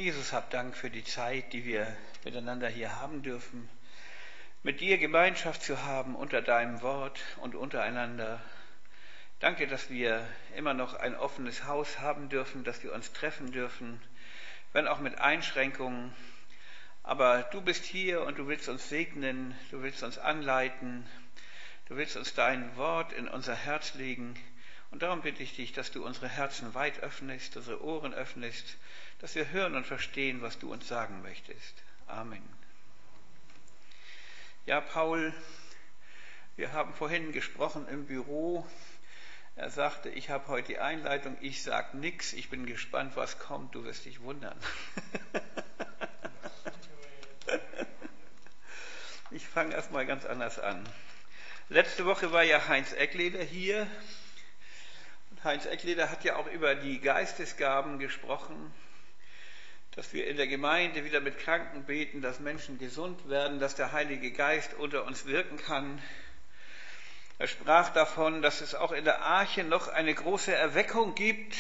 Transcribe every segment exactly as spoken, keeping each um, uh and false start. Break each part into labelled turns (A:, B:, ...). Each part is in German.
A: Herr Jesus, hab Dank für die Zeit, die wir miteinander hier haben dürfen, mit dir Gemeinschaft zu haben unter deinem Wort und untereinander. Danke, dass wir immer noch ein offenes Haus haben dürfen, dass wir uns treffen dürfen, wenn auch mit Einschränkungen. Aber du bist hier und du willst uns segnen, du willst uns anleiten, du willst uns dein Wort in unser Herz legen. Und darum bitte ich dich, dass du unsere Herzen weit öffnest, unsere Ohren öffnest, dass wir hören und verstehen, was du uns sagen möchtest. Amen. Ja, Paul, wir haben vorhin gesprochen im Büro. Er sagte, ich habe heute die Einleitung, ich sage nichts, ich bin gespannt, was kommt, du wirst dich wundern. Ich fange erstmal ganz anders an. Letzte Woche war ja Heinz Eckleder hier. Und Heinz Eckleder hat ja auch über die Geistesgaben gesprochen, dass wir in der Gemeinde wieder mit Kranken beten, dass Menschen gesund werden, dass der Heilige Geist unter uns wirken kann. Er sprach davon, dass es auch in der Arche noch eine große Erweckung gibt.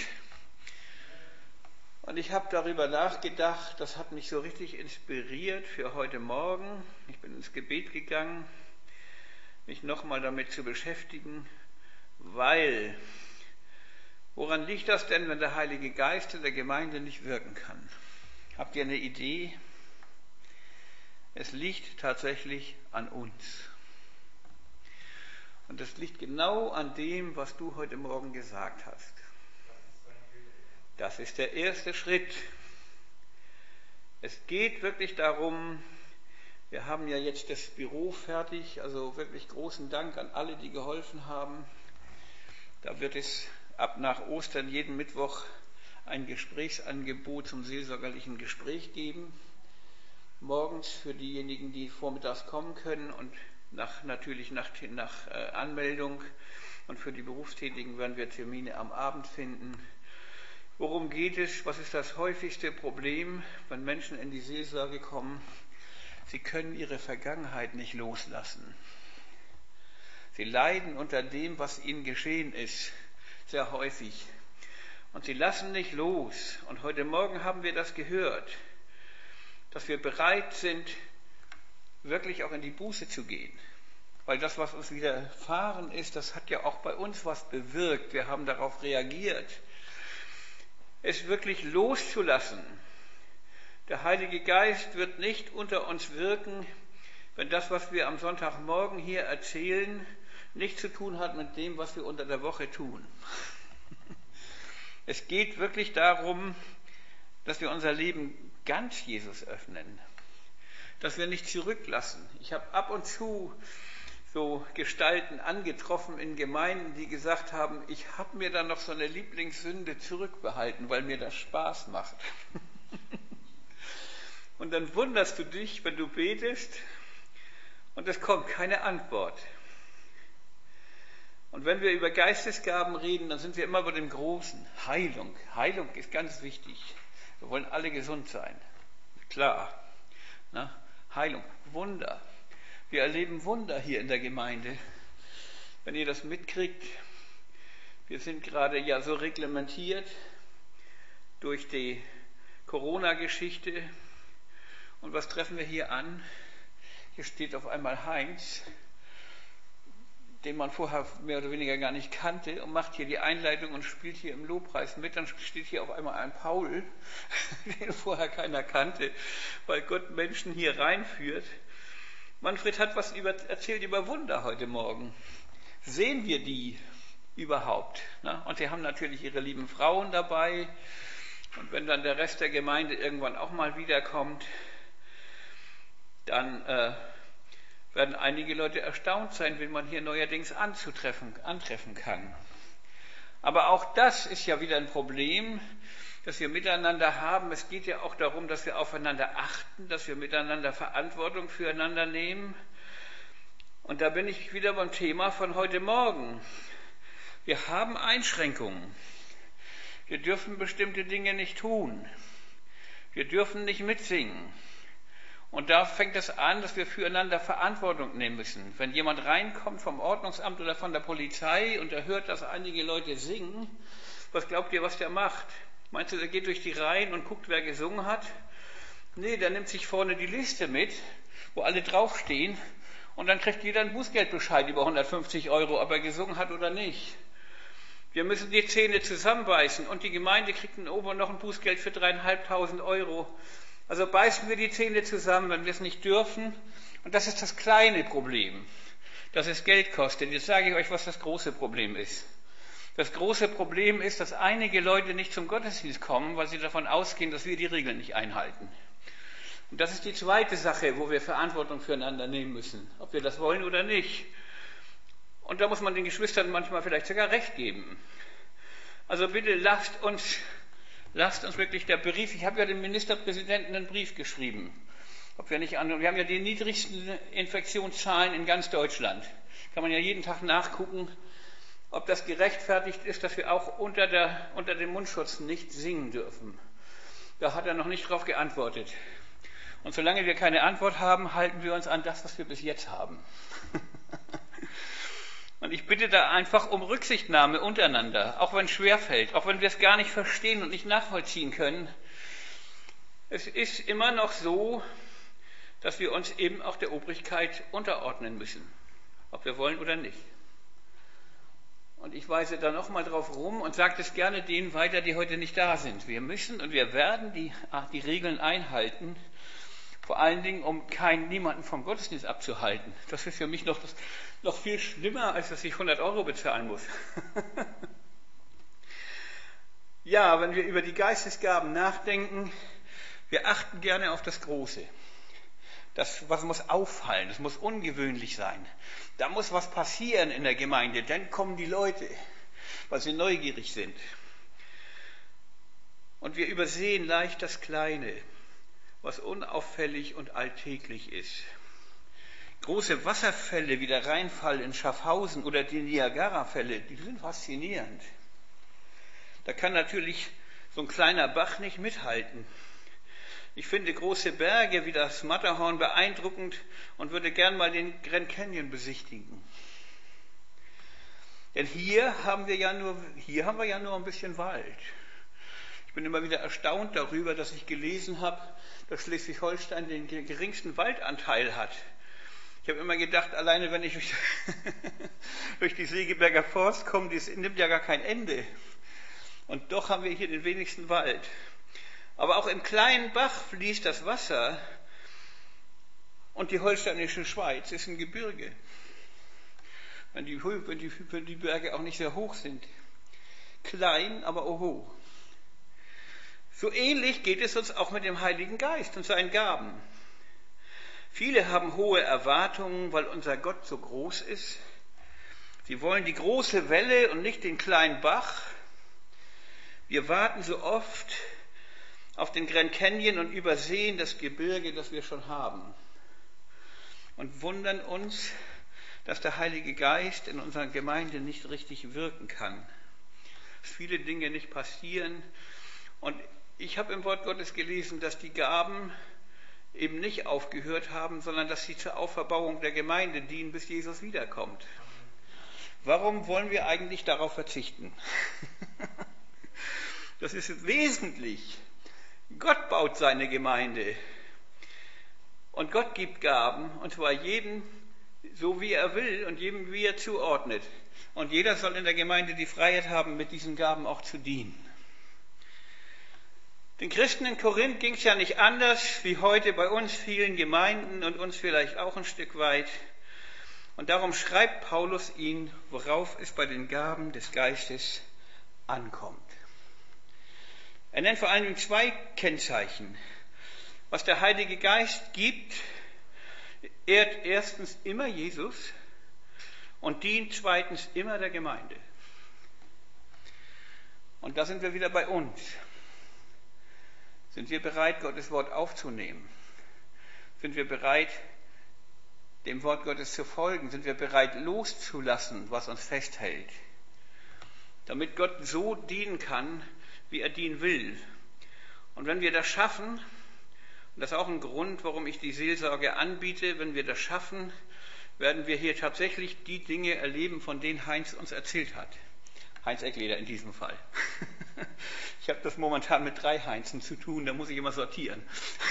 A: Und ich habe darüber nachgedacht, das hat mich so richtig inspiriert für heute Morgen. Ich bin ins Gebet gegangen, mich nochmal damit zu beschäftigen, weil, woran liegt das denn, wenn der Heilige Geist in der Gemeinde nicht wirken kann? Habt ihr eine Idee? Es liegt tatsächlich an uns. Und es liegt genau an dem, was du heute Morgen gesagt hast. Das ist der erste Schritt. Es geht wirklich darum, wir haben ja jetzt das Büro fertig, also wirklich großen Dank an alle, die geholfen haben. Da wird es ab nach Ostern jeden Mittwoch ein Gesprächsangebot zum seelsorgerlichen Gespräch geben. Morgens für diejenigen, die vormittags kommen können und nach, natürlich nach, nach äh, Anmeldung. Und für die Berufstätigen werden wir Termine am Abend finden. Worum geht es? Was ist das häufigste Problem, wenn Menschen in die Seelsorge kommen? Sie können ihre Vergangenheit nicht loslassen. Sie leiden unter dem, was ihnen geschehen ist, sehr häufig. Und sie lassen nicht los. Und heute Morgen haben wir das gehört, dass wir bereit sind, wirklich auch in die Buße zu gehen. Weil das, was uns widerfahren ist, das hat ja auch bei uns was bewirkt. Wir haben darauf reagiert. Es wirklich loszulassen. Der Heilige Geist wird nicht unter uns wirken, wenn das, was wir am Sonntagmorgen hier erzählen, nichts zu tun hat mit dem, was wir unter der Woche tun. Es geht wirklich darum, dass wir unser Leben ganz Jesus öffnen, dass wir nicht zurücklassen. Ich habe ab und zu so Gestalten angetroffen in Gemeinden, die gesagt haben, ich habe mir da noch so eine Lieblingssünde zurückbehalten, weil mir das Spaß macht. Und dann wunderst du dich, wenn du betest und es kommt keine Antwort. Und wenn wir über Geistesgaben reden, dann sind wir immer bei dem Großen. Heilung. Heilung ist ganz wichtig. Wir wollen alle gesund sein. Klar. Na? Heilung. Wunder. Wir erleben Wunder hier in der Gemeinde. Wenn ihr das mitkriegt, wir sind gerade ja so reglementiert durch die Corona-Geschichte. Und was treffen wir hier an? Hier steht auf einmal Heinz, den man vorher mehr oder weniger gar nicht kannte, und macht hier die Einleitung und spielt hier im Lobpreis mit. Dann steht hier auf einmal ein Paul, den vorher keiner kannte, weil Gott Menschen hier reinführt. Manfred hat was über, erzählt über Wunder heute Morgen. Sehen wir die überhaupt? Ne? Und sie haben natürlich ihre lieben Frauen dabei. Und wenn dann der Rest der Gemeinde irgendwann auch mal wiederkommt, dann äh, werden einige Leute erstaunt sein, wenn man hier neuerdings anzutreffen, antreffen kann. Aber auch das ist ja wieder ein Problem, das wir miteinander haben. Es geht ja auch darum, dass wir aufeinander achten, dass wir miteinander Verantwortung füreinander nehmen. Und da bin ich wieder beim Thema von heute Morgen. Wir haben Einschränkungen. Wir dürfen bestimmte Dinge nicht tun. Wir dürfen nicht mitsingen. Und da fängt es an, dass wir füreinander Verantwortung nehmen müssen. Wenn jemand reinkommt vom Ordnungsamt oder von der Polizei und er hört, dass einige Leute singen, was glaubt ihr, was der macht? Meinst du, der geht durch die Reihen und guckt, wer gesungen hat? Nee, der nimmt sich vorne die Liste mit, wo alle draufstehen, und dann kriegt jeder einen Bußgeldbescheid über hundertfünfzig Euro, ob er gesungen hat oder nicht. Wir müssen die Zähne zusammenbeißen und die Gemeinde kriegt in Ober noch ein Bußgeld für dreieinhalbtausend Euro. Also beißen wir die Zähne zusammen, wenn wir es nicht dürfen. Und das ist das kleine Problem, dass es Geld kostet. Jetzt sage ich euch, was das große Problem ist. Das große Problem ist, dass einige Leute nicht zum Gottesdienst kommen, weil sie davon ausgehen, dass wir die Regeln nicht einhalten. Und das ist die zweite Sache, wo wir Verantwortung füreinander nehmen müssen, ob wir das wollen oder nicht. Und da muss man den Geschwistern manchmal vielleicht sogar recht geben. Also bitte lasst uns, lasst uns wirklich der Brief, ich habe ja dem Ministerpräsidenten einen Brief geschrieben, ob wir nicht an, wir haben ja die niedrigsten Infektionszahlen in ganz Deutschland. Kann man ja jeden Tag nachgucken, ob das gerechtfertigt ist, dass wir auch unter, der, unter dem Mundschutz nicht singen dürfen. Da hat er noch nicht darauf geantwortet. Und solange wir keine Antwort haben, halten wir uns an das, was wir bis jetzt haben. Und ich bitte da einfach um Rücksichtnahme untereinander, auch wenn es schwerfällt, auch wenn wir es gar nicht verstehen und nicht nachvollziehen können. Es ist immer noch so, dass wir uns eben auch der Obrigkeit unterordnen müssen, ob wir wollen oder nicht. Und ich weise da nochmal drauf rum und sage das gerne denen weiter, die heute nicht da sind. Wir müssen und wir werden die, die Regeln einhalten, vor allen Dingen, um keinen, niemanden vom Gottesdienst abzuhalten. Das ist für mich noch, das, noch viel schlimmer, als dass ich hundert Euro bezahlen muss. Ja, wenn wir über die Geistesgaben nachdenken, wir achten gerne auf das Große. Das was muss auffallen, das muss ungewöhnlich sein. Da muss was passieren in der Gemeinde, dann kommen die Leute, weil sie neugierig sind. Und wir übersehen leicht das Kleine, was unauffällig und alltäglich ist. Große Wasserfälle wie der Rheinfall in Schaffhausen oder die Niagara-Fälle, die sind faszinierend. Da kann natürlich so ein kleiner Bach nicht mithalten. Ich finde große Berge wie das Matterhorn beeindruckend und würde gern mal den Grand Canyon besichtigen. Denn hier haben wir ja nur, hier haben wir ja nur ein bisschen Wald. Ich bin immer wieder erstaunt darüber, dass ich gelesen habe, dass Schleswig-Holstein den geringsten Waldanteil hat. Ich habe immer gedacht, alleine wenn ich durch, durch die Segeberger Forst komme, das nimmt ja gar kein Ende. Und doch haben wir hier den wenigsten Wald. Aber auch im kleinen Bach fließt das Wasser und die holsteinische Schweiz ist ein Gebirge. Wenn die, wenn die, wenn die Berge auch nicht sehr hoch sind. Klein, aber oho. So ähnlich geht es uns auch mit dem Heiligen Geist und seinen Gaben. Viele haben hohe Erwartungen, weil unser Gott so groß ist. Sie wollen die große Welle und nicht den kleinen Bach. Wir warten so oft auf den Grand Canyon und übersehen das Gebirge, das wir schon haben. Und wundern uns, dass der Heilige Geist in unserer Gemeinde nicht richtig wirken kann. Dass viele Dinge nicht passieren. Und ich habe im Wort Gottes gelesen, dass die Gaben eben nicht aufgehört haben, sondern dass sie zur Auferbauung der Gemeinde dienen, bis Jesus wiederkommt. Warum wollen wir eigentlich darauf verzichten? Das ist wesentlich. Gott baut seine Gemeinde und Gott gibt Gaben, und zwar jedem so wie er will und jedem wie er zuordnet. Und jeder soll in der Gemeinde die Freiheit haben, mit diesen Gaben auch zu dienen. Den Christen in Korinth ging es ja nicht anders wie heute bei uns vielen Gemeinden und uns vielleicht auch ein Stück weit. Und darum schreibt Paulus ihnen, worauf es bei den Gaben des Geistes ankommt. Er nennt vor allem zwei Kennzeichen. Was der Heilige Geist gibt, ehrt erstens immer Jesus und dient zweitens immer der Gemeinde. Und da sind wir wieder bei uns. Sind wir bereit, Gottes Wort aufzunehmen? Sind wir bereit, dem Wort Gottes zu folgen? Sind wir bereit, loszulassen, was uns festhält? Damit Gott so dienen kann, wie er dienen will. Und wenn wir das schaffen, und das ist auch ein Grund, warum ich die Seelsorge anbiete, wenn wir das schaffen, werden wir hier tatsächlich die Dinge erleben, von denen Heinz uns erzählt hat. Heinz Eckleder in diesem Fall. Ich habe das momentan mit drei Heinzen zu tun, da muss ich immer sortieren.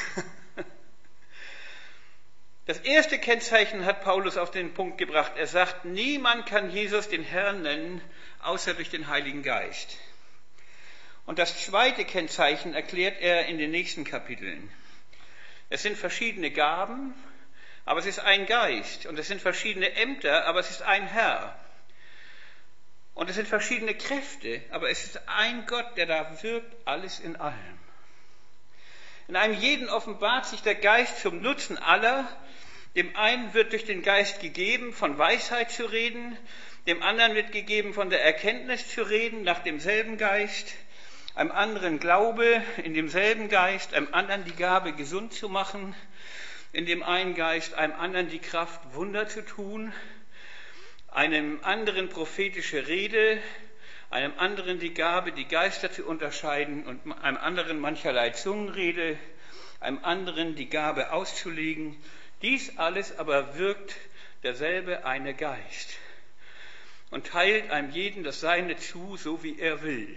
A: Das erste Kennzeichen hat Paulus auf den Punkt gebracht. Er sagt, niemand kann Jesus den Herrn nennen, außer durch den Heiligen Geist. Und das zweite Kennzeichen erklärt er in den nächsten Kapiteln. Es sind verschiedene Gaben, aber es ist ein Geist. Und es sind verschiedene Ämter, aber es ist ein Herr. Und es sind verschiedene Kräfte, aber es ist ein Gott, der da wirkt, alles in allem. In einem jeden offenbart sich der Geist zum Nutzen aller. Dem einen wird durch den Geist gegeben, von Weisheit zu reden. Dem anderen wird gegeben, von der Erkenntnis zu reden, nach demselben Geist. Einem anderen Glaube in demselben Geist. Einem anderen die Gabe, gesund zu machen. In dem einen Geist, einem anderen die Kraft, Wunder zu tun. Einem anderen prophetische Rede. Einem anderen die Gabe, die Geister zu unterscheiden, und einem anderen mancherlei Zungenrede, einem anderen die Gabe auszulegen. Dies alles aber wirkt derselbe eine Geist und teilt einem jeden das Seine zu, so wie er will.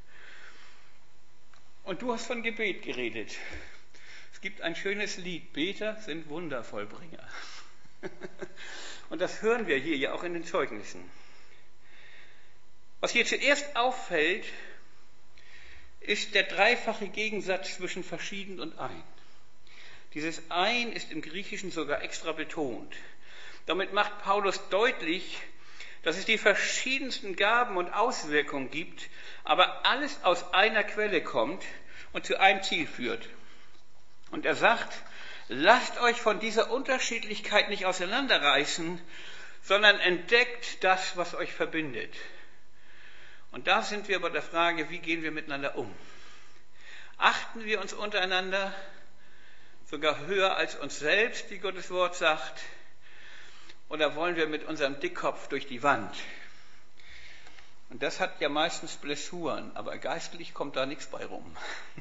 A: Und du hast von Gebet geredet. Es gibt ein schönes Lied, Beter sind Wundervollbringer. Und das hören wir hier ja auch in den Zeugnissen. Was hier zuerst auffällt, ist der dreifache Gegensatz zwischen verschieden und ein. Dieses ein ist im Griechischen sogar extra betont. Damit macht Paulus deutlich, dass es die verschiedensten Gaben und Auswirkungen gibt, aber alles aus einer Quelle kommt und zu einem Ziel führt. Und er sagt, lasst euch von dieser Unterschiedlichkeit nicht auseinanderreißen, sondern entdeckt das, was euch verbindet. Und da sind wir bei der Frage, wie gehen wir miteinander um? Achten wir uns untereinander, sogar höher als uns selbst, wie Gottes Wort sagt, oder wollen wir mit unserem Dickkopf durch die Wand? Und das hat ja meistens Blessuren, aber geistlich kommt da nichts bei rum.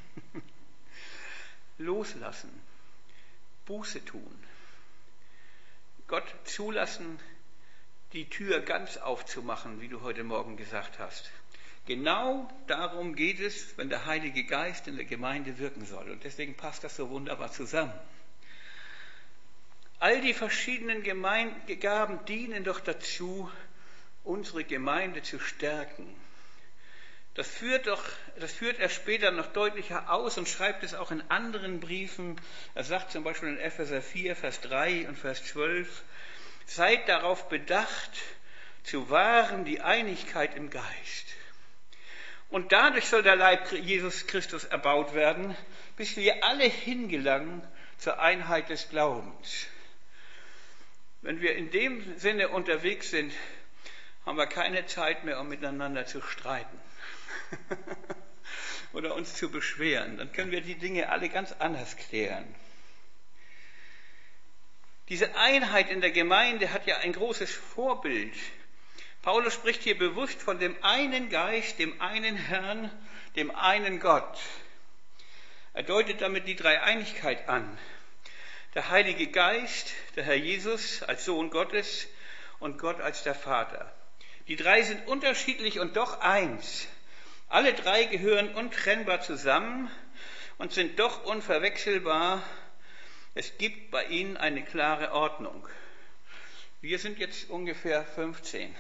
A: Loslassen, Buße tun, Gott zulassen, die Tür ganz aufzumachen, wie du heute Morgen gesagt hast. Genau darum geht es, wenn der Heilige Geist in der Gemeinde wirken soll. Und deswegen passt das so wunderbar zusammen. All die verschiedenen Gaben dienen doch dazu, unsere Gemeinde zu stärken. Das führt, doch, das führt er später noch deutlicher aus und schreibt es auch in anderen Briefen. Er sagt zum Beispiel in Epheser vier, Vers drei und Vers zwölf, seid darauf bedacht, zu wahren die Einigkeit im Geist. Und dadurch soll der Leib Jesus Christus erbaut werden, bis wir alle hingelangen zur Einheit des Glaubens. Wenn wir in dem Sinne unterwegs sind, haben wir keine Zeit mehr, um miteinander zu streiten oder uns zu beschweren. Dann können wir die Dinge alle ganz anders klären. Diese Einheit in der Gemeinde hat ja ein großes Vorbild. Paulus spricht hier bewusst von dem einen Geist, dem einen Herrn, dem einen Gott. Er deutet damit die Dreieinigkeit an. Der Heilige Geist, der Herr Jesus als Sohn Gottes und Gott als der Vater. Die drei sind unterschiedlich und doch eins. Alle drei gehören untrennbar zusammen und sind doch unverwechselbar. Es gibt bei ihnen eine klare Ordnung. Wir sind jetzt ungefähr fünfzehn.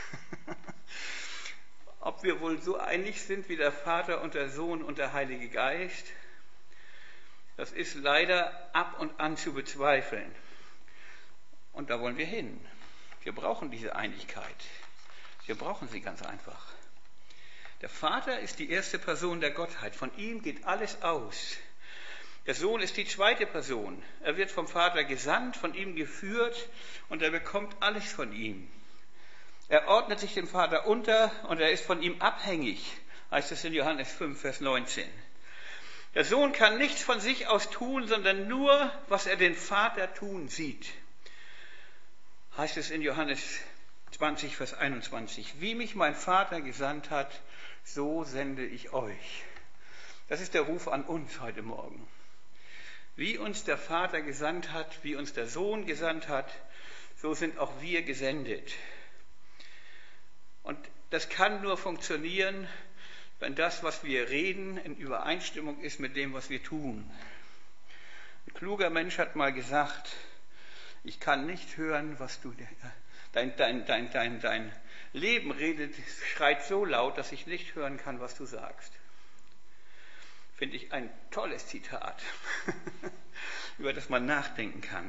A: Ob wir wohl so einig sind wie der Vater und der Sohn und der Heilige Geist, das ist leider ab und an zu bezweifeln. Und da wollen wir hin. Wir brauchen diese Einigkeit. Wir brauchen sie ganz einfach. Der Vater ist die erste Person der Gottheit. Von ihm geht alles aus. Der Sohn ist die zweite Person. Er wird vom Vater gesandt, von ihm geführt und er bekommt alles von ihm. Er ordnet sich dem Vater unter und er ist von ihm abhängig, heißt es in Johannes fünf, Vers neunzehn. Der Sohn kann nichts von sich aus tun, sondern nur, was er den Vater tun sieht. Heißt es in Johannes zwanzig, Vers einundzwanzig. Wie mich mein Vater gesandt hat, so sende ich euch. Das ist der Ruf an uns heute Morgen. Wie uns der Vater gesandt hat, wie uns der Sohn gesandt hat, so sind auch wir gesendet. Und das kann nur funktionieren wenn das, was wir reden, in Übereinstimmung ist mit dem, was wir tun. Ein kluger Mensch hat mal gesagt, ich kann nicht hören, was du, dein, dein, dein, dein, dein Leben redet, schreit so laut, dass ich nicht hören kann, was du sagst. Finde ich ein tolles Zitat, über das man nachdenken kann.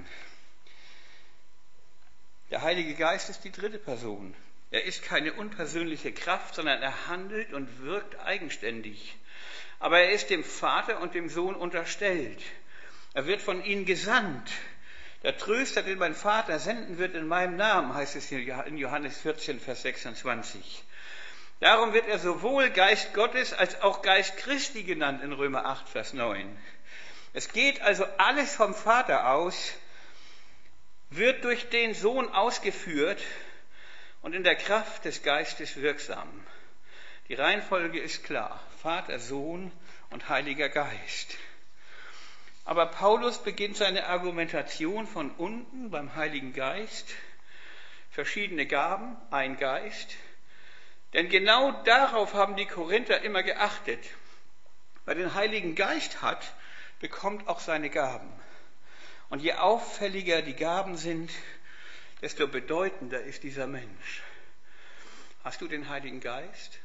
A: Der Heilige Geist ist die dritte Person. Er ist keine unpersönliche Kraft, sondern er handelt und wirkt eigenständig. Aber er ist dem Vater und dem Sohn unterstellt. Er wird von ihnen gesandt. Der Tröster, den mein Vater senden wird in meinem Namen, heißt es in Johannes vierzehn, Vers sechsundzwanzig. Darum wird er sowohl Geist Gottes als auch Geist Christi genannt in Römer acht, Vers neun. Es geht also alles vom Vater aus, wird durch den Sohn ausgeführt und in der Kraft des Geistes wirksam. Die Reihenfolge ist klar: Vater, Sohn und Heiliger Geist. Aber Paulus beginnt seine Argumentation von unten beim Heiligen Geist. Verschiedene Gaben, ein Geist. Denn genau darauf haben die Korinther immer geachtet. Wer den Heiligen Geist hat, bekommt auch seine Gaben. Und je auffälliger die Gaben sind, desto bedeutender ist dieser Mensch. Hast du den Heiligen Geist?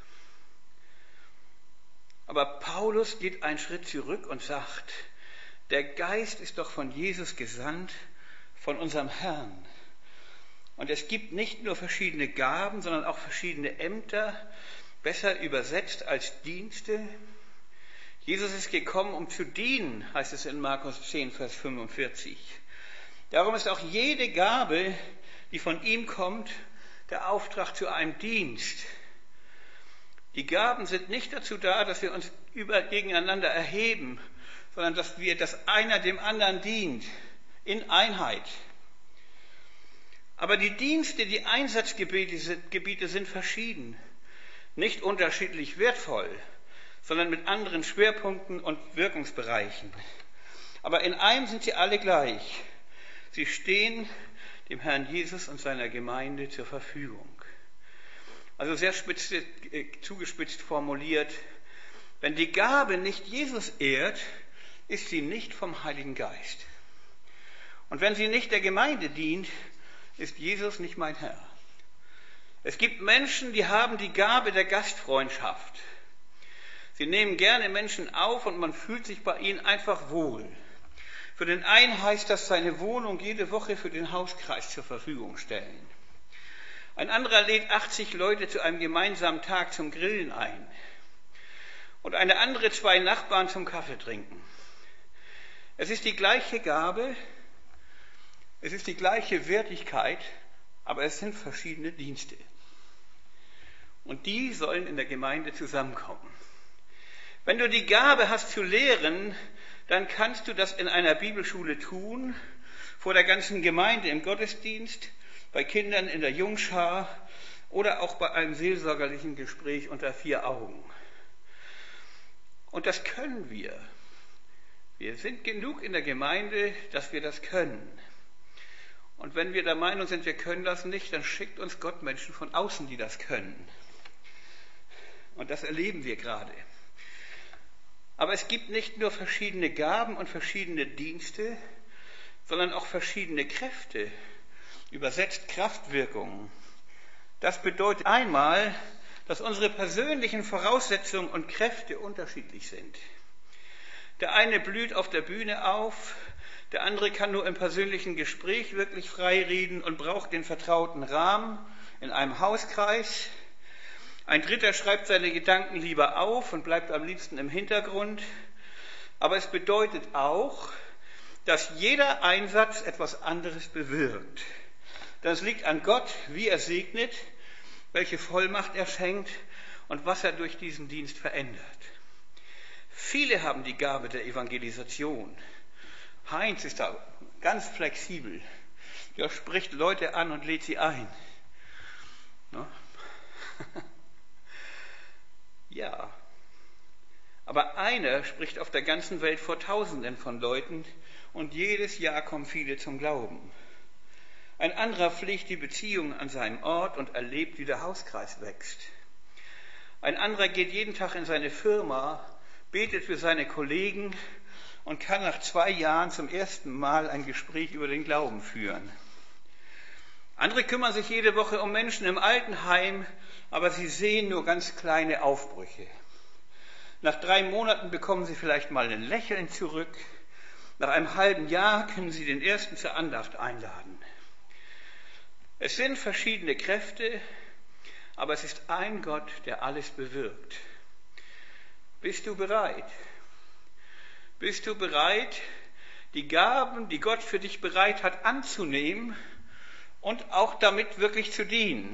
A: Aber Paulus geht einen Schritt zurück und sagt, der Geist ist doch von Jesus gesandt, von unserem Herrn. Und es gibt nicht nur verschiedene Gaben, sondern auch verschiedene Ämter, besser übersetzt als Dienste. Jesus ist gekommen, um zu dienen, heißt es in Markus zehn, Vers fünfundvierzig. Darum ist auch jede Gabe, die von ihm kommt, der Auftrag zu einem Dienst. Die Gaben sind nicht dazu da, dass wir uns über gegeneinander erheben, sondern dass wir, dass einer dem anderen dient, in Einheit. Aber die Dienste, die Einsatzgebiete sind verschieden, nicht unterschiedlich wertvoll, sondern mit anderen Schwerpunkten und Wirkungsbereichen. Aber in einem sind sie alle gleich. Sie stehen dem Herrn Jesus und seiner Gemeinde zur Verfügung. Also sehr spitz, zugespitzt formuliert, wenn die Gabe nicht Jesus ehrt, ist sie nicht vom Heiligen Geist. Und wenn sie nicht der Gemeinde dient, ist Jesus nicht mein Herr. Es gibt Menschen, die haben die Gabe der Gastfreundschaft. Sie nehmen gerne Menschen auf und man fühlt sich bei ihnen einfach wohl. Für den einen heißt das, seine Wohnung jede Woche für den Hauskreis zur Verfügung stellen. Ein anderer lädt achtzig Leute zu einem gemeinsamen Tag zum Grillen ein. Und eine andere zwei Nachbarn zum Kaffee trinken. Es ist die gleiche Gabe, es ist die gleiche Wertigkeit, aber es sind verschiedene Dienste. Und die sollen in der Gemeinde zusammenkommen. Wenn du die Gabe hast zu lehren, dann kannst du das in einer Bibelschule tun, vor der ganzen Gemeinde im Gottesdienst, bei Kindern in der Jungschar oder auch bei einem seelsorgerlichen Gespräch unter vier Augen. Und das können wir. Wir sind genug in der Gemeinde, dass wir das können. Und wenn wir der Meinung sind, wir können das nicht, dann schickt uns Gott Menschen von außen, die das können. Und das erleben wir gerade. Aber es gibt nicht nur verschiedene Gaben und verschiedene Dienste, sondern auch verschiedene Kräfte, übersetzt Kraftwirkungen. Das bedeutet einmal, dass unsere persönlichen Voraussetzungen und Kräfte unterschiedlich sind. Der eine blüht auf der Bühne auf, der andere kann nur im persönlichen Gespräch wirklich frei reden und braucht den vertrauten Rahmen in einem Hauskreis. Ein dritter schreibt seine Gedanken lieber auf und bleibt am liebsten im Hintergrund. Aber es bedeutet auch, dass jeder Einsatz etwas anderes bewirkt. Das liegt an Gott, wie er segnet, welche Vollmacht er schenkt und was er durch diesen Dienst verändert. Viele haben die Gabe der Evangelisation. Heinz ist da ganz flexibel. Er spricht Leute an und lädt sie ein. Ne? Ja, aber einer spricht auf der ganzen Welt vor Tausenden von Leuten und jedes Jahr kommen viele zum Glauben. Ein anderer pflegt die Beziehung an seinem Ort und erlebt, wie der Hauskreis wächst. Ein anderer geht jeden Tag in seine Firma, betet für seine Kollegen und kann nach zwei Jahren zum ersten Mal ein Gespräch über den Glauben führen. Andere kümmern sich jede Woche um Menschen im Altenheim, aber sie sehen nur ganz kleine Aufbrüche. Nach drei Monaten bekommen sie vielleicht mal ein Lächeln zurück. Nach einem halben Jahr können sie den Ersten zur Andacht einladen. Es sind verschiedene Kräfte, aber es ist ein Gott, der alles bewirkt. Bist du bereit? Bist du bereit, die Gaben, die Gott für dich bereit hat, anzunehmen und auch damit wirklich zu dienen?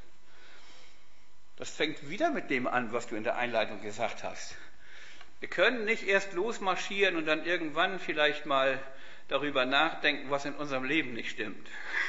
A: Das fängt wieder mit dem an, was du in der Einleitung gesagt hast. Wir können nicht erst losmarschieren und dann irgendwann vielleicht mal darüber nachdenken, was in unserem Leben nicht stimmt.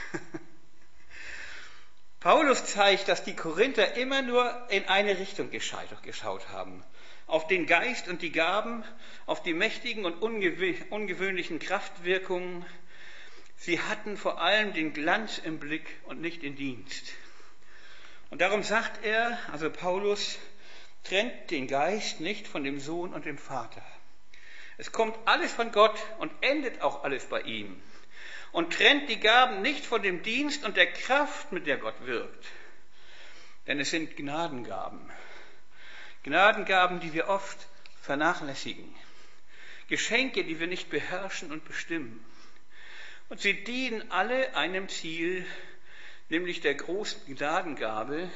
A: Paulus zeigt, dass die Korinther immer nur in eine Richtung geschaut haben. Auf den Geist und die Gaben, auf die mächtigen und ungewöhnlichen Kraftwirkungen. Sie hatten vor allem den Glanz im Blick und nicht den Dienst. Und darum sagt er, also Paulus, trennt den Geist nicht von dem Sohn und dem Vater. Es kommt alles von Gott und endet auch alles bei ihm. Und trennt die Gaben nicht von dem Dienst und der Kraft, mit der Gott wirkt. Denn es sind Gnadengaben. Gnadengaben, die wir oft vernachlässigen. Geschenke, die wir nicht beherrschen und bestimmen. Und sie dienen alle einem Ziel, nämlich der großen Gnadengabe,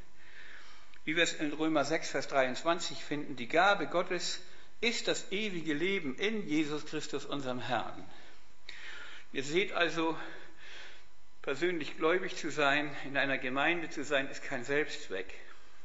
A: wie wir es in Römer sechs, Vers dreiundzwanzig finden. Die Gabe Gottes ist das ewige Leben in Jesus Christus, unserem Herrn. Ihr seht also, persönlich gläubig zu sein, in einer Gemeinde zu sein, ist kein Selbstzweck.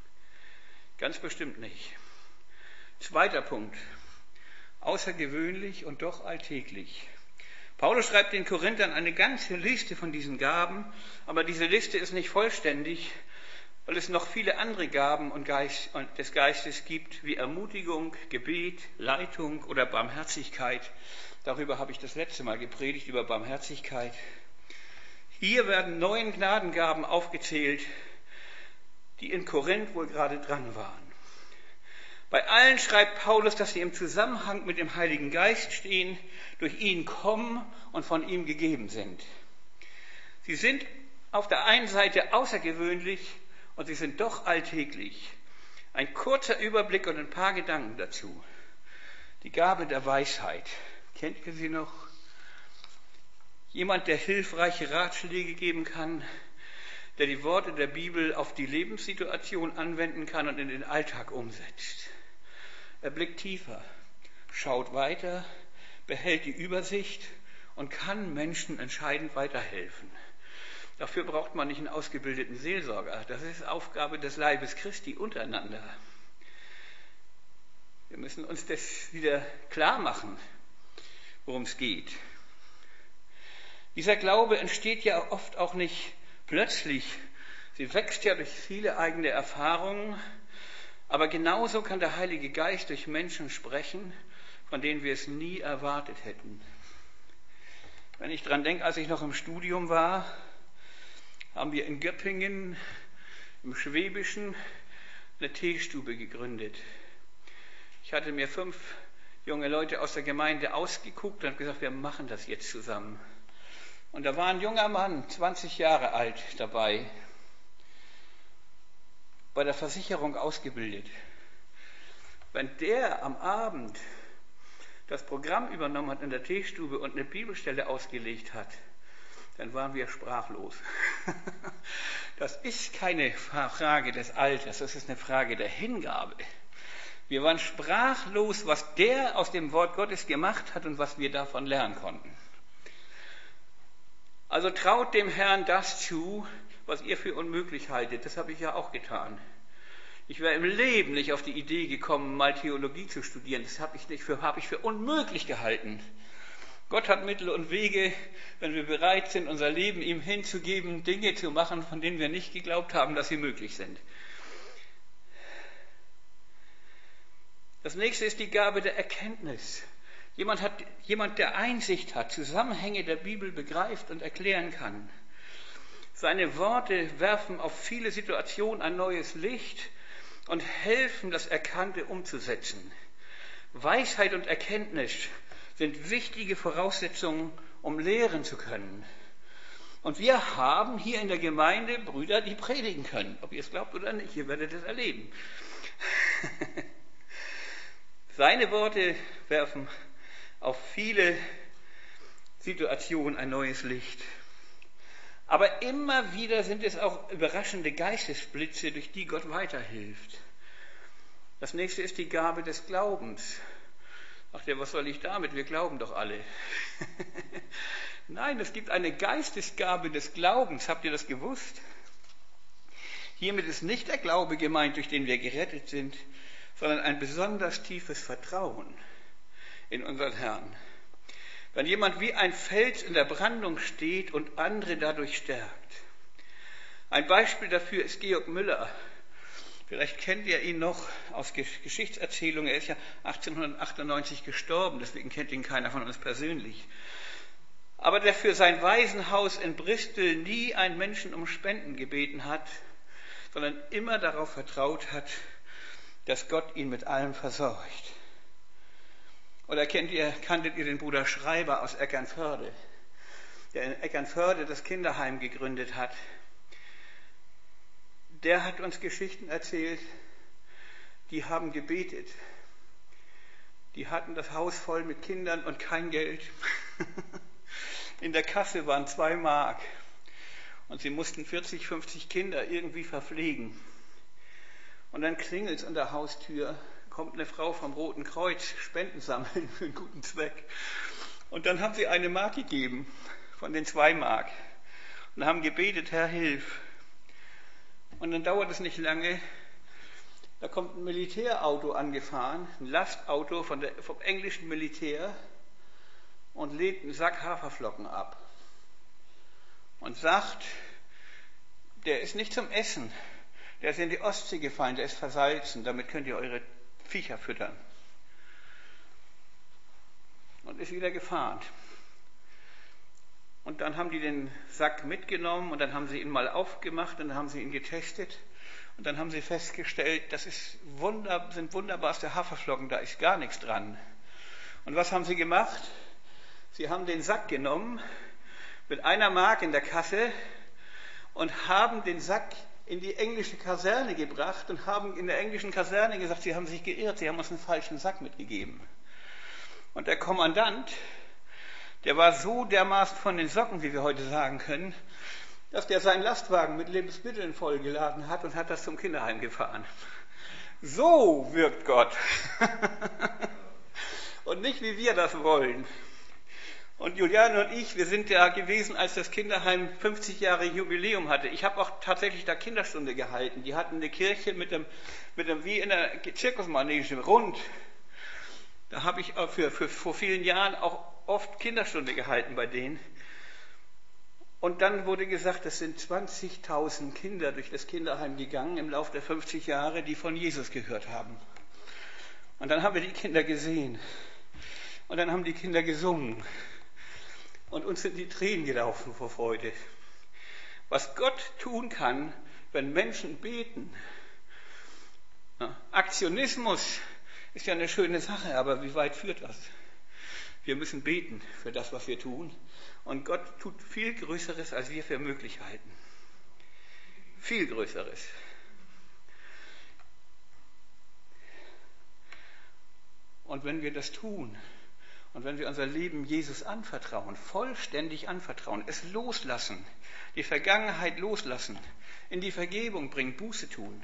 A: Ganz bestimmt nicht. Zweiter Punkt. Außergewöhnlich und doch alltäglich. Paulus schreibt den Korinthern eine ganze Liste von diesen Gaben, aber diese Liste ist nicht vollständig, weil es noch viele andere Gaben und Geist, und des Geistes gibt, wie Ermutigung, Gebet, Leitung oder Barmherzigkeit. Darüber habe ich das letzte Mal gepredigt, über Barmherzigkeit. Hier werden neun Gnadengaben aufgezählt, die in Korinth wohl gerade dran waren. Bei allen schreibt Paulus, dass sie im Zusammenhang mit dem Heiligen Geist stehen, durch ihn kommen und von ihm gegeben sind. Sie sind auf der einen Seite außergewöhnlich und sie sind doch alltäglich. Ein kurzer Überblick und ein paar Gedanken dazu. Die Gabe der Weisheit. Kennt ihr sie noch? Jemand, der hilfreiche Ratschläge geben kann, der die Worte der Bibel auf die Lebenssituation anwenden kann und in den Alltag umsetzt. Er blickt tiefer, schaut weiter, behält die Übersicht und kann Menschen entscheidend weiterhelfen. Dafür braucht man nicht einen ausgebildeten Seelsorger. Das ist Aufgabe des Leibes Christi untereinander. Wir müssen uns das wieder klar machen, worum es geht. Dieser Glaube entsteht ja oft auch nicht plötzlich. Sie wächst ja durch viele eigene Erfahrungen. Aber genauso kann der Heilige Geist durch Menschen sprechen, von denen wir es nie erwartet hätten. Wenn ich dran denke, als ich noch im Studium war, haben wir in Göppingen im Schwäbischen eine Teestube gegründet. Ich hatte mir fünf junge Leute aus der Gemeinde ausgeguckt und habe gesagt, wir machen das jetzt zusammen. Und da war ein junger Mann, zwanzig Jahre alt, dabei, bei der Versicherung ausgebildet. Wenn der am Abend das Programm übernommen hat in der Teestube und eine Bibelstelle ausgelegt hat, dann waren wir sprachlos. Das ist keine Frage des Alters, das ist eine Frage der Hingabe. Wir waren sprachlos, was der aus dem Wort Gottes gemacht hat und was wir davon lernen konnten. Also traut dem Herrn das zu, was ihr für unmöglich haltet. Das habe ich ja auch getan. Ich wäre im Leben nicht auf die Idee gekommen, mal Theologie zu studieren. Das habe ich nicht für, habe ich für unmöglich gehalten. Gott hat Mittel und Wege, wenn wir bereit sind, unser Leben ihm hinzugeben, Dinge zu machen, von denen wir nicht geglaubt haben, dass sie möglich sind. Das nächste ist die Gabe der Erkenntnis. Jemand, hat, jemand, der Einsicht hat, Zusammenhänge der Bibel begreift und erklären kann. Seine Worte werfen auf viele Situationen ein neues Licht und helfen, das Erkannte umzusetzen. Weisheit und Erkenntnis sind wichtige Voraussetzungen, um lehren zu können. Und wir haben hier in der Gemeinde Brüder, die predigen können. Ob ihr es glaubt oder nicht, ihr werdet es erleben. Seine Worte werfen auf viele Situationen ein neues Licht. Aber immer wieder sind es auch überraschende Geistesblitze, durch die Gott weiterhilft. Das nächste ist die Gabe des Glaubens. Ach ja, was soll ich damit? Wir glauben doch alle. Nein, es gibt eine Geistesgabe des Glaubens. Habt ihr das gewusst? Hiermit ist nicht der Glaube gemeint, durch den wir gerettet sind, sondern ein besonders tiefes Vertrauen in unseren Herrn. Wenn jemand wie ein Fels in der Brandung steht und andere dadurch stärkt. Ein Beispiel dafür ist Georg Müller. Vielleicht kennt ihr ihn noch aus Geschichtserzählungen. Er ist ja achtzehnhundertachtundneunzig gestorben, deswegen kennt ihn keiner von uns persönlich. Aber der für sein Waisenhaus in Bristol nie einen Menschen um Spenden gebeten hat, sondern immer darauf vertraut hat, dass Gott ihn mit allem versorgt. Oder kennt ihr, kanntet ihr den Bruder Schreiber aus Eckernförde, der in Eckernförde das Kinderheim gegründet hat? Der hat uns Geschichten erzählt, die haben gebetet. Die hatten das Haus voll mit Kindern und kein Geld. In der Kasse waren zwei Mark und sie mussten vierzig, fünfzig Kinder irgendwie verpflegen. Und dann klingelt es an der Haustür, kommt eine Frau vom Roten Kreuz, Spenden sammeln für einen guten Zweck. Und dann haben sie eine Mark gegeben von den zwei Mark und haben gebetet, Herr, hilf. Und dann dauert es nicht lange, da kommt ein Militärauto angefahren, ein Lastauto von der, vom englischen Militär und lädt einen Sack Haferflocken ab und sagt, der ist nicht zum Essen, der ist in die Ostsee gefallen, der ist versalzen, damit könnt ihr eure Viecher füttern. Und ist wieder gefahren. Und dann haben die den Sack mitgenommen und dann haben sie ihn mal aufgemacht und dann haben sie ihn getestet und dann haben sie festgestellt, das ist wunder, sind wunderbarste Haferflocken, da ist gar nichts dran. Und was haben sie gemacht? Sie haben den Sack genommen mit einer Mark in der Kasse und haben den Sack in die englische Kaserne gebracht und haben in der englischen Kaserne gesagt, sie haben sich geirrt, sie haben uns einen falschen Sack mitgegeben. Und der Kommandant, der war so dermaßen von den Socken, wie wir heute sagen können, dass der seinen Lastwagen mit Lebensmitteln vollgeladen hat und hat das zum Kinderheim gefahren. So wirkt Gott. Und nicht, wie wir das wollen. Und Juliane und ich, wir sind ja gewesen, als das Kinderheim fünfzig Jahre Jubiläum hatte. Ich habe auch tatsächlich da Kinderstunde gehalten. Die hatten eine Kirche mit dem, mit dem wie in der Zirkusmanege, rund. Da habe ich für, für, vor vielen Jahren auch oft Kinderstunde gehalten bei denen. Und dann wurde gesagt, es sind zwanzigtausend Kinder durch das Kinderheim gegangen im Laufe der fünfzig Jahre, die von Jesus gehört haben. Und dann haben wir die Kinder gesehen. Und dann haben die Kinder gesungen. Und uns sind die Tränen gelaufen vor Freude. Was Gott tun kann, wenn Menschen beten. Aktionismus ist ja eine schöne Sache, aber wie weit führt das? Wir müssen beten für das, was wir tun. Und Gott tut viel Größeres, als wir für möglich halten. Viel Größeres. Und wenn wir das tun, und wenn wir unser Leben Jesus anvertrauen, vollständig anvertrauen, es loslassen, die Vergangenheit loslassen, in die Vergebung bringen, Buße tun,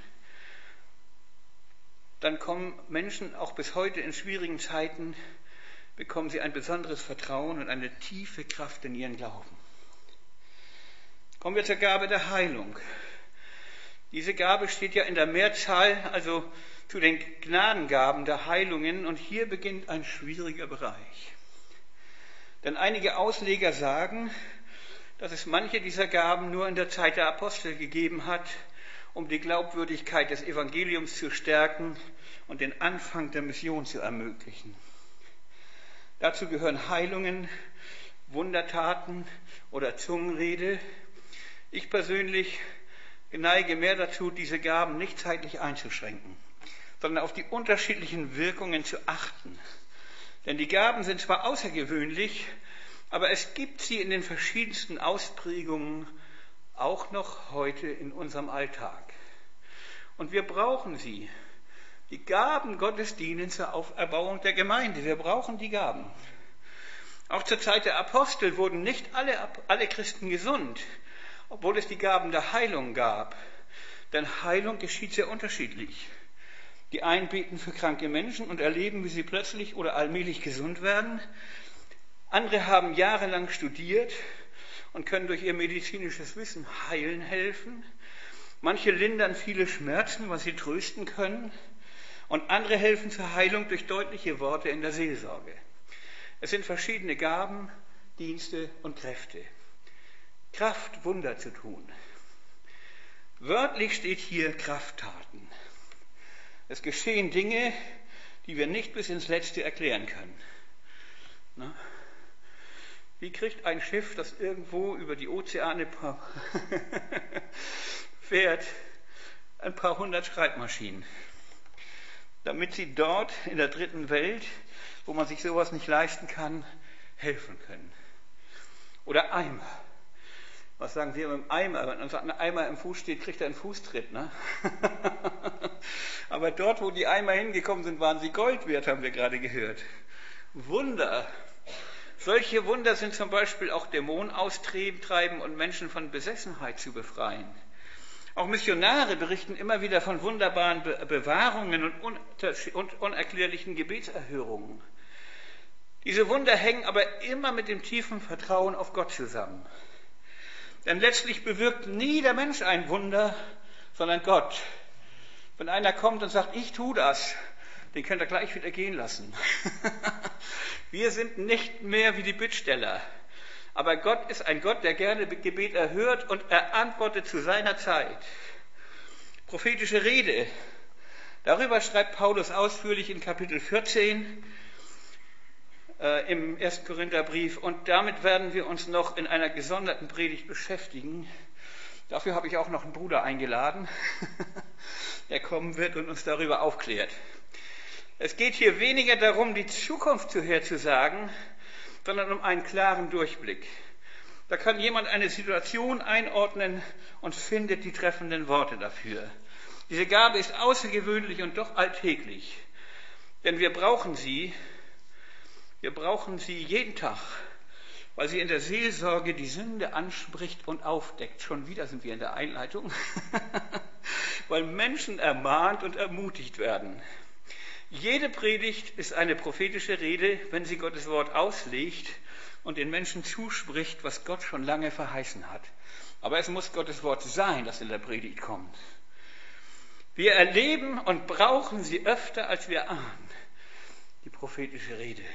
A: dann kommen Menschen auch bis heute in schwierigen Zeiten, bekommen sie ein besonderes Vertrauen und eine tiefe Kraft in ihren Glauben. Kommen wir zur Gabe der Heilung. Diese Gabe steht ja in der Mehrzahl, also zu den Gnadengaben der Heilungen, und hier beginnt ein schwieriger Bereich. Denn einige Ausleger sagen, dass es manche dieser Gaben nur in der Zeit der Apostel gegeben hat, um die Glaubwürdigkeit des Evangeliums zu stärken und den Anfang der Mission zu ermöglichen. Dazu gehören Heilungen, Wundertaten oder Zungenrede. Ich persönlich neige mehr dazu, diese Gaben nicht zeitlich einzuschränken, sondern auf die unterschiedlichen Wirkungen zu achten. Denn die Gaben sind zwar außergewöhnlich, aber es gibt sie in den verschiedensten Ausprägungen auch noch heute in unserem Alltag. Und wir brauchen sie. Die Gaben Gottes dienen zur Auferbauung der Gemeinde. Wir brauchen die Gaben. Auch zur Zeit der Apostel wurden nicht alle, alle Christen gesund, obwohl es die Gaben der Heilung gab. Denn Heilung geschieht sehr unterschiedlich. Die einen beten für kranke Menschen und erleben, wie sie plötzlich oder allmählich gesund werden. Andere haben jahrelang studiert und können durch ihr medizinisches Wissen heilen helfen. Manche lindern viele Schmerzen, was sie trösten können. Und andere helfen zur Heilung durch deutliche Worte in der Seelsorge. Es sind verschiedene Gaben, Dienste und Kräfte. Kraft, Wunder zu tun. Wörtlich steht hier Krafttaten. Es geschehen Dinge, die wir nicht bis ins Letzte erklären können. Na? Wie kriegt ein Schiff, das irgendwo über die Ozeane fährt, ein paar hundert Schreibmaschinen, damit sie dort in der dritten Welt, wo man sich sowas nicht leisten kann, helfen können? Oder Eimer. Was sagen wir mit dem Eimer? Wenn ein Eimer im Fuß steht, kriegt er einen Fußtritt. Ne? Aber dort, wo die Eimer hingekommen sind, waren sie Gold wert, haben wir gerade gehört. Wunder. Solche Wunder sind zum Beispiel auch Dämonen austreiben und Menschen von Besessenheit zu befreien. Auch Missionare berichten immer wieder von wunderbaren Be- Bewahrungen und, un- und unerklärlichen Gebetserhörungen. Diese Wunder hängen aber immer mit dem tiefen Vertrauen auf Gott zusammen. Denn letztlich bewirkt nie der Mensch ein Wunder, sondern Gott. Wenn einer kommt und sagt, ich tue das, den könnt ihr gleich wieder gehen lassen. Wir sind nicht mehr wie die Bittsteller. Aber Gott ist ein Gott, der gerne Gebet erhört und er antwortet zu seiner Zeit. Prophetische Rede. Darüber schreibt Paulus ausführlich in Kapitel vierzehn äh, im ersten Korintherbrief. Und damit werden wir uns noch in einer gesonderten Predigt beschäftigen. Dafür habe ich auch noch einen Bruder eingeladen, der kommen wird und uns darüber aufklärt. Es geht hier weniger darum, die Zukunft vorherzusagen, sondern um einen klaren Durchblick. Da kann jemand eine Situation einordnen und findet die treffenden Worte dafür. Diese Gabe ist außergewöhnlich und doch alltäglich, denn wir brauchen sie, wir brauchen sie jeden Tag, weil sie in der Seelsorge die Sünde anspricht und aufdeckt. Schon wieder sind wir in der Einleitung, weil Menschen ermahnt und ermutigt werden. Jede Predigt ist eine prophetische Rede, wenn sie Gottes Wort auslegt und den Menschen zuspricht, was Gott schon lange verheißen hat. Aber es muss Gottes Wort sein, das in der Predigt kommt. Wir erleben und brauchen sie öfter, als wir ahnen, die prophetische Rede.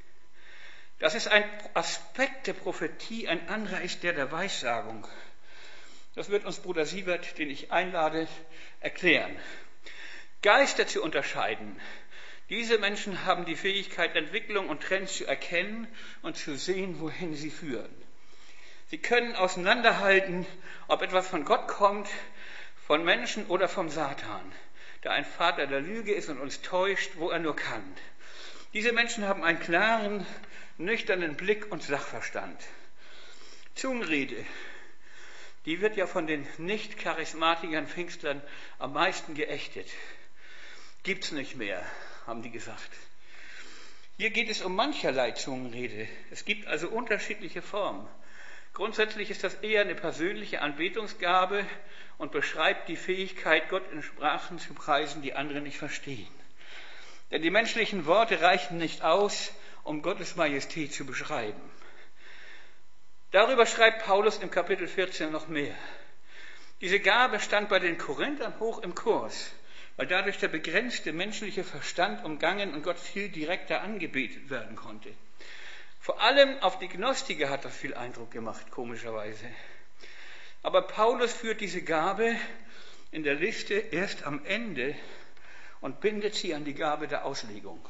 A: Das ist ein Aspekt der Prophetie, ein anderer ist der der Weissagung. Das wird uns Bruder Siebert, den ich einlade, erklären. Geister zu unterscheiden. Diese Menschen haben die Fähigkeit, Entwicklung und Trends zu erkennen und zu sehen, wohin sie führen. Sie können auseinanderhalten, ob etwas von Gott kommt, von Menschen oder vom Satan, der ein Vater der Lüge ist und uns täuscht, wo er nur kann. Diese Menschen haben einen klaren, nüchternen Blick und Sachverstand. Zungenrede, die wird ja von den Nicht-Charismatikern, Pfingstlern am meisten geächtet. Gibt's nicht mehr, haben die gesagt. Hier geht es um mancherlei Zungenrede. Es gibt also unterschiedliche Formen. Grundsätzlich ist das eher eine persönliche Anbetungsgabe und beschreibt die Fähigkeit, Gott in Sprachen zu preisen, die andere nicht verstehen. Denn die menschlichen Worte reichen nicht aus, um Gottes Majestät zu beschreiben. Darüber schreibt Paulus im Kapitel vierzehn noch mehr. Diese Gabe stand bei den Korinthern hoch im Kurs, weil dadurch der begrenzte menschliche Verstand umgangen und Gott viel direkter angebetet werden konnte. Vor allem auf die Gnostiker hat das viel Eindruck gemacht, komischerweise. Aber Paulus führt diese Gabe in der Liste erst am Ende und bindet sie an die Gabe der Auslegung.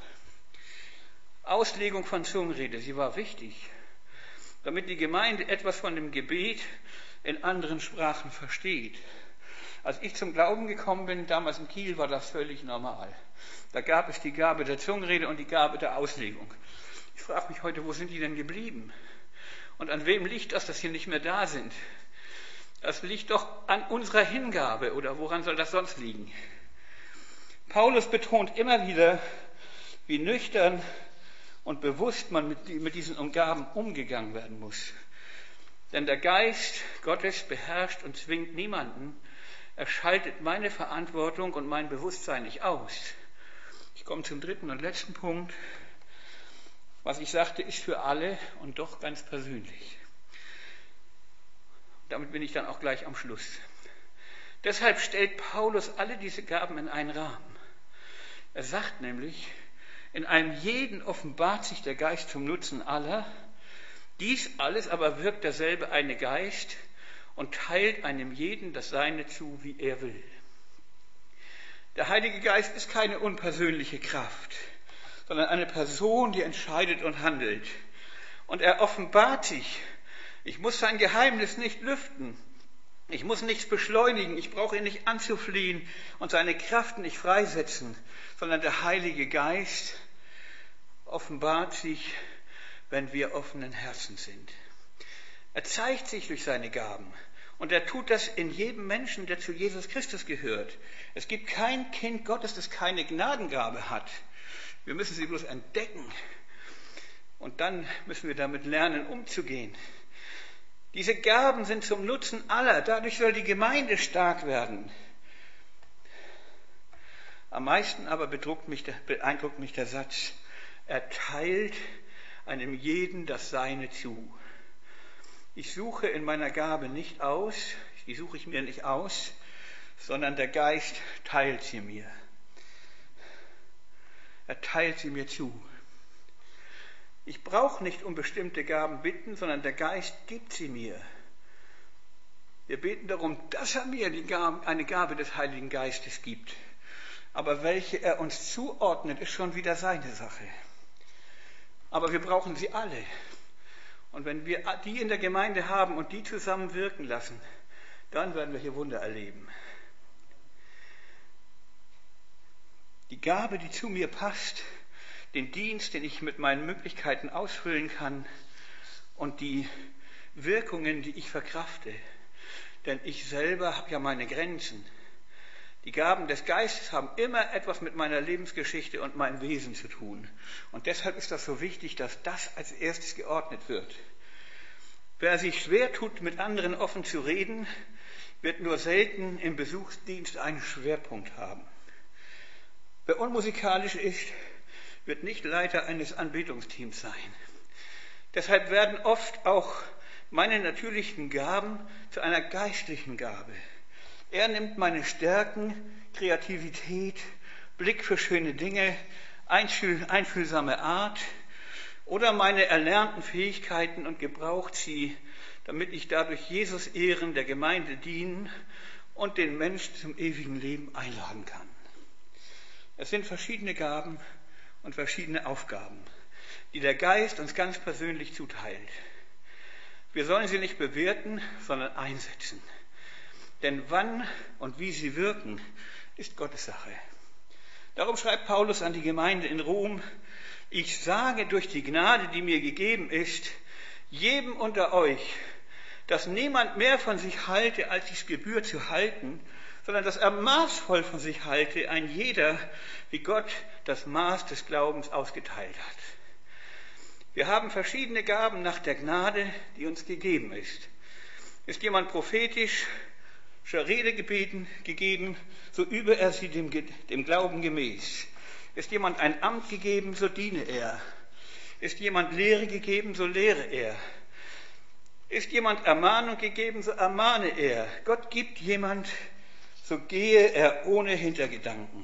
A: Auslegung von Zungenrede, sie war wichtig, damit die Gemeinde etwas von dem Gebet in anderen Sprachen versteht. Als ich zum Glauben gekommen bin, damals in Kiel, war das völlig normal. Da gab es die Gabe der Zungenrede und die Gabe der Auslegung. Ich frage mich heute, wo sind die denn geblieben? Und an wem liegt das, dass sie nicht mehr da sind? Das liegt doch an unserer Hingabe, oder woran soll das sonst liegen? Paulus betont immer wieder, wie nüchtern und bewusst man mit, mit diesen Gaben umgegangen werden muss. Denn der Geist Gottes beherrscht und zwingt niemanden. Er schaltet meine Verantwortung und mein Bewusstsein nicht aus. Ich komme zum dritten und letzten Punkt. Was ich sagte, ist für alle und doch ganz persönlich. Damit bin ich dann auch gleich am Schluss. Deshalb stellt Paulus alle diese Gaben in einen Rahmen. Er sagt nämlich, in einem jeden offenbart sich der Geist zum Nutzen aller. Dies alles aber wirkt derselbe eine Geist und teilt einem jeden das Seine zu, wie er will. Der Heilige Geist ist keine unpersönliche Kraft, sondern eine Person, die entscheidet und handelt. Und er offenbart sich. Ich muss sein Geheimnis nicht lüften. Ich muss nichts beschleunigen. Ich brauche ihn nicht anzufliehen und seine Kraft nicht freisetzen, sondern der Heilige Geist offenbart sich, wenn wir offenen Herzen sind. Er zeigt sich durch seine Gaben. Und er tut das in jedem Menschen, der zu Jesus Christus gehört. Es gibt kein Kind Gottes, das keine Gnadengabe hat. Wir müssen sie bloß entdecken. Und dann müssen wir damit lernen, umzugehen. Diese Gaben sind zum Nutzen aller. Dadurch soll die Gemeinde stark werden. Am meisten aber bedruckt mich, beeindruckt mich der Satz, er teilt einem jeden das Seine zu. Ich suche in meiner Gabe nicht aus, die suche ich mir nicht aus, sondern der Geist teilt sie mir. Er teilt sie mir zu. Ich brauche nicht um bestimmte Gaben bitten, sondern der Geist gibt sie mir. Wir beten darum, dass er mir die Gabe, eine Gabe des Heiligen Geistes gibt. Aber welche er uns zuordnet, ist schon wieder seine Sache. Aber wir brauchen sie alle. Und wenn wir die in der Gemeinde haben und die zusammen wirken lassen, dann werden wir hier Wunder erleben. Die Gabe, die zu mir passt, den Dienst, den ich mit meinen Möglichkeiten ausfüllen kann und die Wirkungen, die ich verkrafte. Denn ich selber habe ja meine Grenzen. Die Gaben des Geistes haben immer etwas mit meiner Lebensgeschichte und meinem Wesen zu tun. Und deshalb ist das so wichtig, dass das als erstes geordnet wird. Wer sich schwer tut, mit anderen offen zu reden, wird nur selten im Besuchsdienst einen Schwerpunkt haben. Wer unmusikalisch ist, wird nicht Leiter eines Anbetungsteams sein. Deshalb werden oft auch meine natürlichen Gaben zu einer geistlichen Gabe. Er nimmt meine Stärken, Kreativität, Blick für schöne Dinge, einfühl, einfühlsame Art oder meine erlernten Fähigkeiten und gebraucht sie, damit ich dadurch Jesus ehren, der Gemeinde dienen und den Menschen zum ewigen Leben einladen kann. Es sind verschiedene Gaben und verschiedene Aufgaben, die der Geist uns ganz persönlich zuteilt. Wir sollen sie nicht bewerten, sondern einsetzen. Denn wann und wie sie wirken, ist Gottes Sache. Darum schreibt Paulus an die Gemeinde in Rom, ich sage durch die Gnade, die mir gegeben ist, jedem unter euch, dass niemand mehr von sich halte, als es gebührt zu halten, sondern dass er maßvoll von sich halte, ein jeder, wie Gott das Maß des Glaubens ausgeteilt hat. Wir haben verschiedene Gaben nach der Gnade, die uns gegeben ist. Ist jemand prophetisch, Rede gebeten, gegeben, so übe er sie dem, dem Glauben gemäß. Ist jemand ein Amt gegeben, so diene er. Ist jemand Lehre gegeben, so lehre er. Ist jemand Ermahnung gegeben, so ermahne er. Gott gibt jemand, so gehe er ohne Hintergedanken.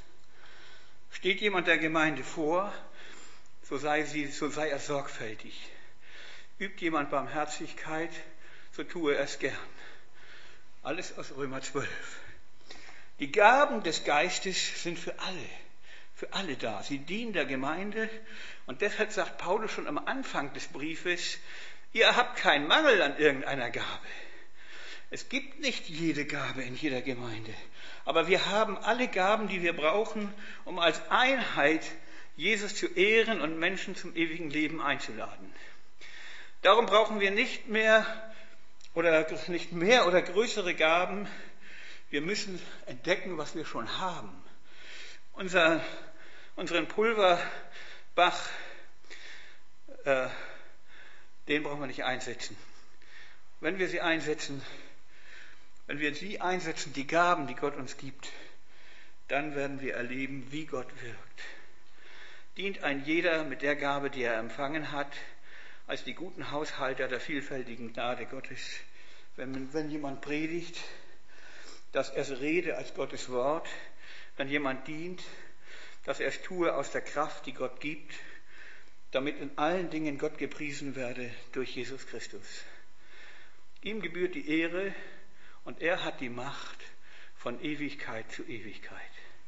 A: Steht jemand der Gemeinde vor, so sei, sie, so sei er sorgfältig. Übt jemand Barmherzigkeit, so tue er es gern. Alles aus Römer zwölf. Die Gaben des Geistes sind für alle, für alle da. Sie dienen der Gemeinde und deshalb sagt Paulus schon am Anfang des Briefes, ihr habt keinen Mangel an irgendeiner Gabe. Es gibt nicht jede Gabe in jeder Gemeinde, aber wir haben alle Gaben, die wir brauchen, um als Einheit Jesus zu ehren und Menschen zum ewigen Leben einzuladen. Darum brauchen wir nicht mehr oder nicht mehr oder größere Gaben. Wir müssen entdecken, was wir schon haben. Unser, unseren Pulverbach, äh, den brauchen wir nicht einsetzen. Wenn wir sie einsetzen, wenn wir sie einsetzen, die Gaben, die Gott uns gibt, dann werden wir erleben, wie Gott wirkt. Dient ein jeder mit der Gabe, die er empfangen hat, als die guten Haushalter der vielfältigen Gnade Gottes. Wenn, wenn jemand predigt, dass er es rede als Gottes Wort. Wenn jemand dient, dass er es tue aus der Kraft, die Gott gibt, damit in allen Dingen Gott gepriesen werde durch Jesus Christus. Ihm gebührt die Ehre und er hat die Macht von Ewigkeit zu Ewigkeit.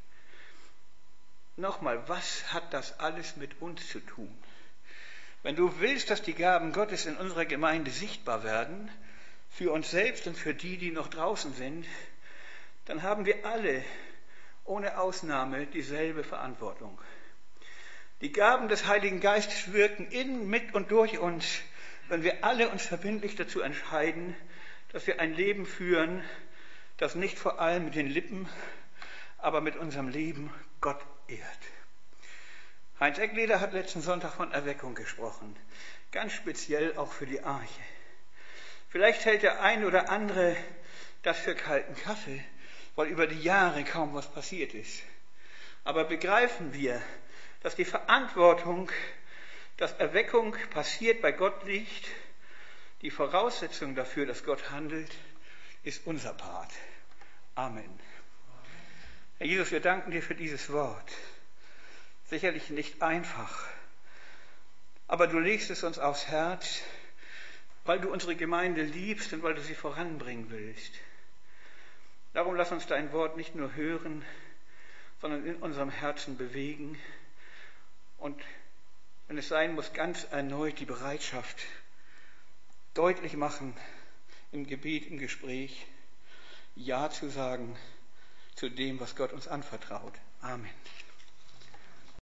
A: Nochmal, was hat das alles mit uns zu tun? Wenn du willst, dass die Gaben Gottes in unserer Gemeinde sichtbar werden, für uns selbst und für die, die noch draußen sind, dann haben wir alle ohne Ausnahme dieselbe Verantwortung. Die Gaben des Heiligen Geistes wirken in, mit und durch uns, wenn wir alle uns verbindlich dazu entscheiden, dass wir ein Leben führen, das nicht vor allem mit den Lippen, aber mit unserem Leben Gott ehrt. Heinz Eckleder hat letzten Sonntag von Erweckung gesprochen, ganz speziell auch für die Arche. Vielleicht hält der ein oder andere das für kalten Kaffee, weil über die Jahre kaum was passiert ist. Aber begreifen wir, dass die Verantwortung, dass Erweckung passiert, bei Gott liegt. Die Voraussetzung dafür, dass Gott handelt, ist unser Part. Amen. Herr Jesus, wir danken dir für dieses Wort. Sicherlich nicht einfach, aber du legst es uns aufs Herz, weil du unsere Gemeinde liebst und weil du sie voranbringen willst. Darum lass uns dein Wort nicht nur hören, sondern in unserem Herzen bewegen und, wenn es sein muss, ganz erneut die Bereitschaft deutlich machen, im Gebet, im Gespräch, Ja zu sagen zu dem, was Gott uns anvertraut. Amen.